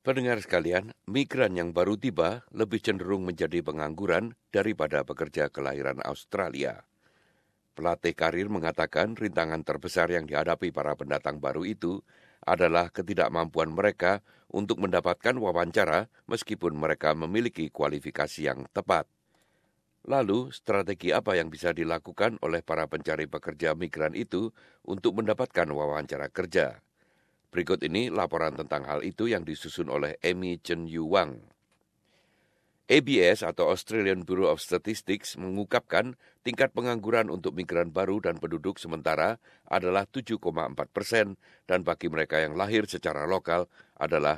Pendengar sekalian, migran yang baru tiba lebih cenderung menjadi pengangguran daripada pekerja kelahiran Australia. Pelatih karir mengatakan rintangan terbesar yang dihadapi para pendatang baru itu adalah ketidakmampuan mereka untuk mendapatkan wawancara meskipun mereka memiliki kualifikasi yang tepat. Lalu, strategi apa yang bisa dilakukan oleh para pencari pekerja migran itu untuk mendapatkan wawancara kerja? Berikut ini laporan tentang hal itu yang disusun oleh Amy Chen Yu Wang. ABS atau Australian Bureau of Statistics mengungkapkan tingkat pengangguran untuk migran baru dan penduduk sementara adalah 7,4% dan bagi mereka yang lahir secara lokal adalah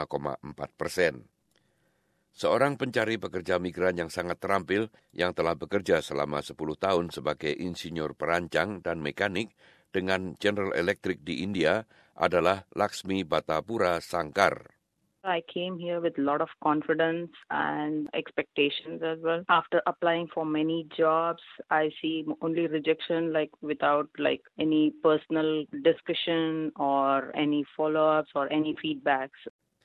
5,4%. Seorang pencari pekerja migran yang sangat terampil yang telah bekerja selama 10 tahun sebagai insinyur perancang dan mekanik dengan General Electric di India adalah Laksmi Batapura Sangkar. I came here with a lot of confidence and expectations as well. After applying for many jobs, I see only rejection without any personal discussion or any follow-ups or any feedbacks.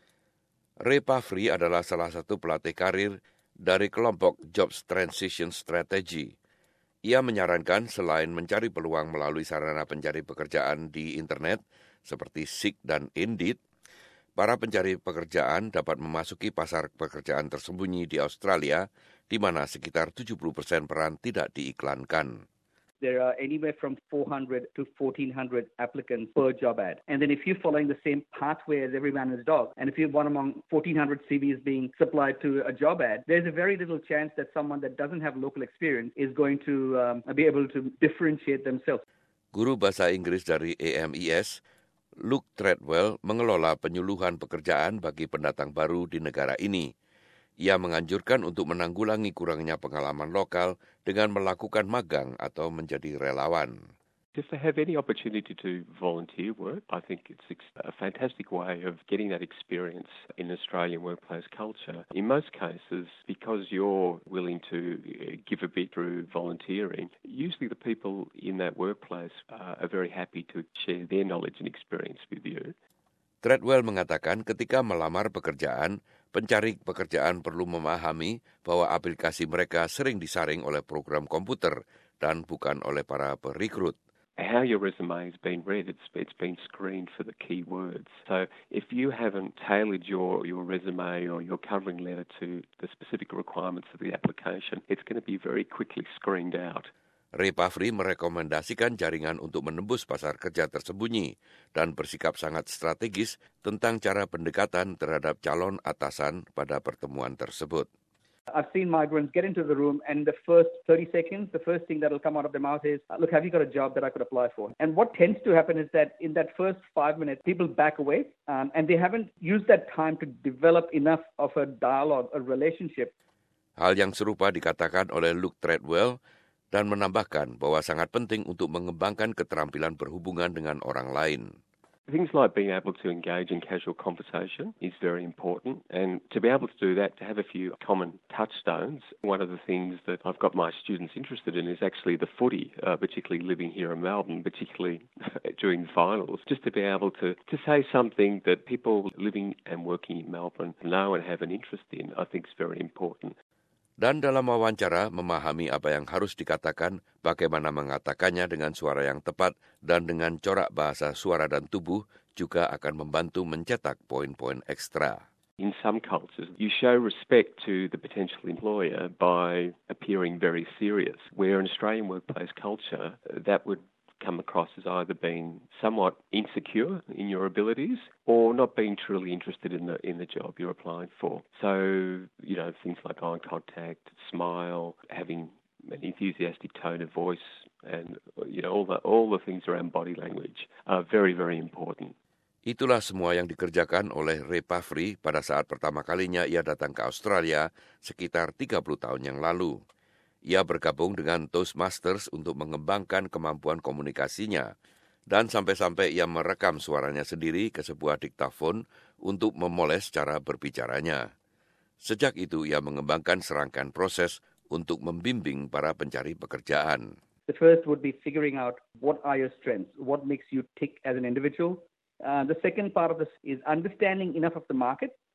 Ray Pafri adalah salah satu pelatih karir dari kelompok Jobs Transition Strategy. Ia menyarankan selain mencari peluang melalui sarana pencari pekerjaan di internet seperti Seek dan Indeed, para pencari pekerjaan dapat memasuki pasar pekerjaan tersembunyi di Australia, di mana sekitar 70% peran tidak diiklankan. There are anywhere from 400 to 1,400 applicants per job ad. And then if you're following the same pathway as every man and his dog, and if you're one among 1,400 CVs being supplied to a job ad, there's a very little chance that someone that doesn't have local experience is going to be able to differentiate themselves. Guru bahasa Inggris dari AMES, Luke Treadwell, mengelola penyuluhan pekerjaan bagi pendatang baru di negara ini. Ia menganjurkan untuk menanggulangi kurangnya pengalaman lokal dengan melakukan magang atau menjadi relawan. If they have any opportunity to volunteer work, I think it's a fantastic way of getting that experience in Australian workplace culture. In most cases, because you're willing to give a bit through volunteering, usually the people in that workplace are very happy to share their knowledge and experience with you. Treadwell mengatakan ketika melamar pekerjaan, pencari pekerjaan perlu memahami bahwa aplikasi mereka sering disaring oleh program komputer dan bukan oleh para perekrut. How your resume has been read, it's been screened for the key words. So if you haven't tailored your resume or your covering letter to the specific requirements of the application, it's going to be very quickly screened out. Ray Pafri merekomendasikan jaringan untuk menembus pasar kerja tersembunyi dan bersikap sangat strategis tentang cara pendekatan terhadap calon atasan pada pertemuan tersebut. I've seen migrants get into the room and the first 30 seconds, the first thing that will come out of their mouth is, look, have you got a job that I could apply for? And what tends to happen is that in that first 5 minutes, people back away and they haven't used that time to develop enough of a dialogue, a relationship. Hal yang serupa dikatakan oleh Luke Treadwell dan menambahkan bahwa sangat penting untuk mengembangkan keterampilan berhubungan dengan orang lain. Things like being able to engage in casual conversation is very important, and to be able to do that, to have a few common touchstones. One of the things that I've got my students interested in is actually the footy, particularly living here in Melbourne, particularly during the finals, just to be able to say something that people living and working in Melbourne know and have an interest in, I think is very important. Dan dalam wawancara memahami apa yang harus dikatakan, bagaimana mengatakannya dengan suara yang tepat, dan dengan corak bahasa suara dan tubuh juga akan membantu mencetak poin-poin ekstra. In some cultures, you show respect to the potential employer by appearing very serious, where in Australian workplace culture, that would come across as either being somewhat insecure in your abilities or not being truly interested in the job you're applying for. So, things like eye contact, smile, having an enthusiastic tone of voice, and all the things around body language are very, very important. Itulah semua yang dikerjakan oleh Ray Pafri pada saat pertama kalinya ia datang ke Australia sekitar 30 tahun yang lalu. Ia bergabung dengan Toastmasters untuk mengembangkan kemampuan komunikasinya, dan sampai-sampai ia merekam suaranya sendiri ke sebuah diktafon untuk memoles cara berbicaranya. Sejak itu ia mengembangkan serangkaian proses untuk membimbing para pencari pekerjaan. The first would be figuring out what are your strengths, what makes you tick as an individual. The second part of this is understanding enough of the market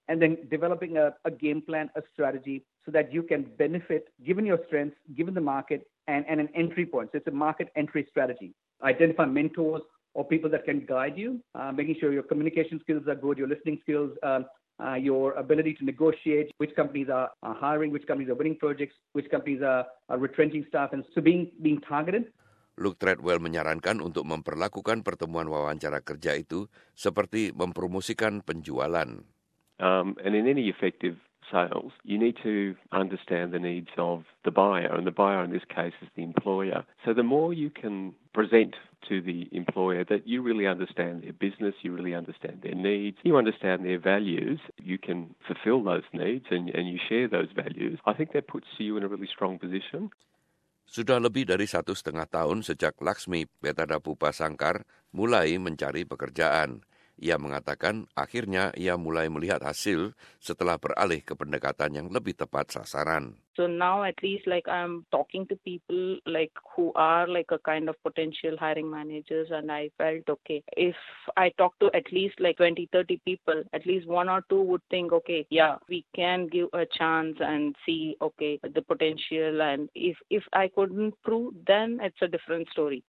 and then developing a game plan, a strategy, so that you can benefit given your strengths, given the market, and an entry point. So it's a market entry strategy. Identify mentors or people that can guide you, making sure your communication skills are good, your listening skills, your ability to negotiate, which companies are hiring, which companies are winning projects, which companies are retrenching staff, and so being targeted. Luke Treadwell menyarankan untuk memperlakukan pertemuan wawancara kerja itu seperti mempromosikan penjualan. And in any effective sales, you need to understand the needs of the buyer, and the buyer in this case is the employer. So the more you can present to the employer that you really understand their business, you really understand their needs, you understand their values, you can fulfill those needs and you share those values, I think that puts you in a really strong position. Sudah lebih dari 1,5 tahun sejak Laksmi Petadapupa Sangkar mulai mencari pekerjaan. Ia mengatakan akhirnya ia mulai melihat hasil setelah beralih ke pendekatan yang lebih tepat sasaran. So now at least like I'm talking to people like who are like a kind of potential hiring managers, and I felt okay. If I talk to at least like 20, 30 people, at least one or two would think, okay, yeah, we can give a chance and see, okay, the potential. And if I couldn't prove, then it's a different story.